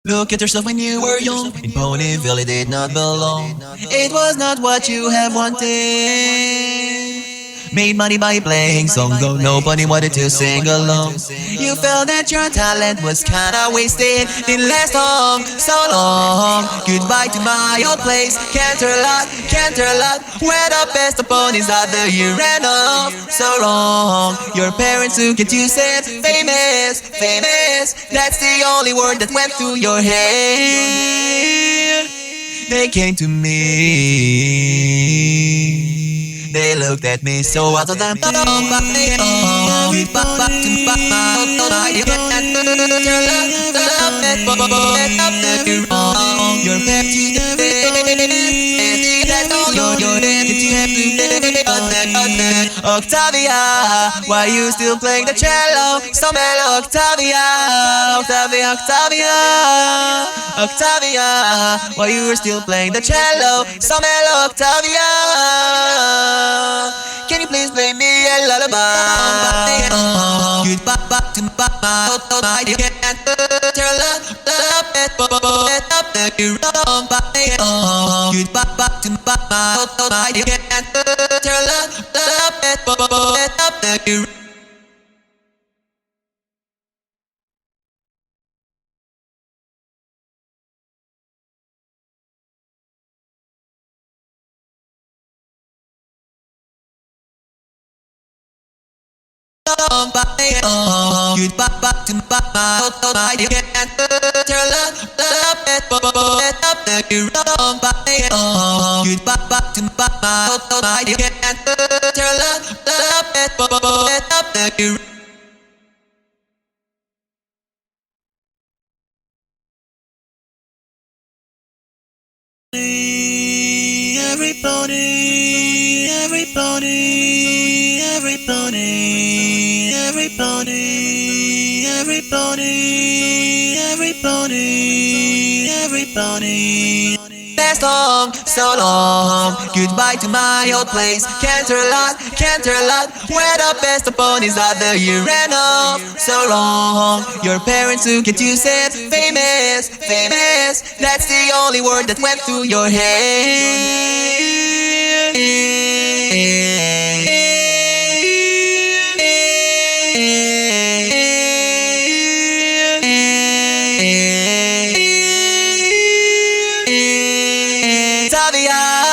Look at yourself when you were young. In Ponyville it did not belong. It was not what you have wanted. Made money by playing songs, though nobody wanted to sing along. You felt that your talent was kinda wasted. Didn't last long, so long. Goodbye to my old place. Can't turn a lot. Where the best of ponies are the year end of. So wrong. Your parents look at you said, famous, famous. That's the only word that went through your head. They came to me. They looked at me so out of them. Your Octavia, why you still playing the cello? So mellow, Octavia, Octavia, Octavia, Octavia, why you still playing the cello? So mellow, Octavia. Can you please play me a lullaby? Goodbye to Papa, you can't turn up it up the wrong body. Goodbye to Papa, you can't turn up it up the wrong body. Goodbye to Papa, you can't turn up it up the wrong body. Goodbye to Papa, you can't turn up it up the everybody, everybody, everybody, everybody, everybody, everybody, everybody. Last long, so long. Goodbye to my old place. Can't turn a lot, can't turn a lot. Where the best of ponies are the year end of. So wrong. Your parents look at you said, famous, famous. That's the only word that went through your head. Octavia.